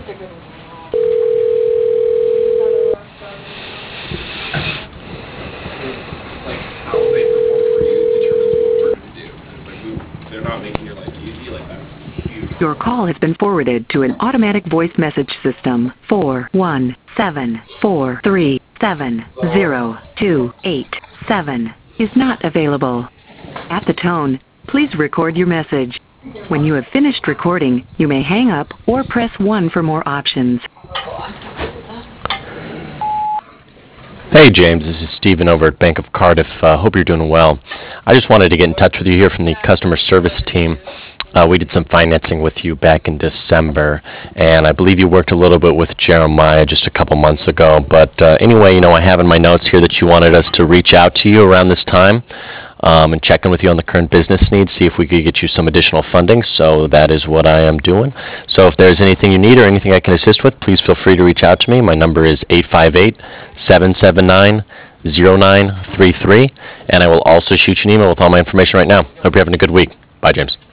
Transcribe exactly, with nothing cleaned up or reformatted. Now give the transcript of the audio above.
Like how they perform for you determines what we're going to do. It's like we, they're not making your life easy. Like that's huge. Your call has been forwarded to an automatic voice message system. four one seven four three seven zero two eight seven is not available. At the tone, please record your message. When you have finished recording, you may hang up or press one for more options. Hey James, this is Stephen over at Bank of Cardiff. Uh, hope you're doing well. I just wanted to get in touch with you here from the customer service team. Uh, we did some financing with you back in December, and I believe you worked a little bit with Jeremiah just a couple months ago. But uh, anyway, you know, I have in my notes here that you wanted us to reach out to you around this time um, and check in with you on the current business needs, see if we could get you some additional funding. So that is what I am doing. So if there's anything you need or anything I can assist with, please feel free to reach out to me. My number is eight five eight, seven seven nine, zero nine three three, and I will also shoot you an email with all my information right now. Hope you're having a good week. Bye, James.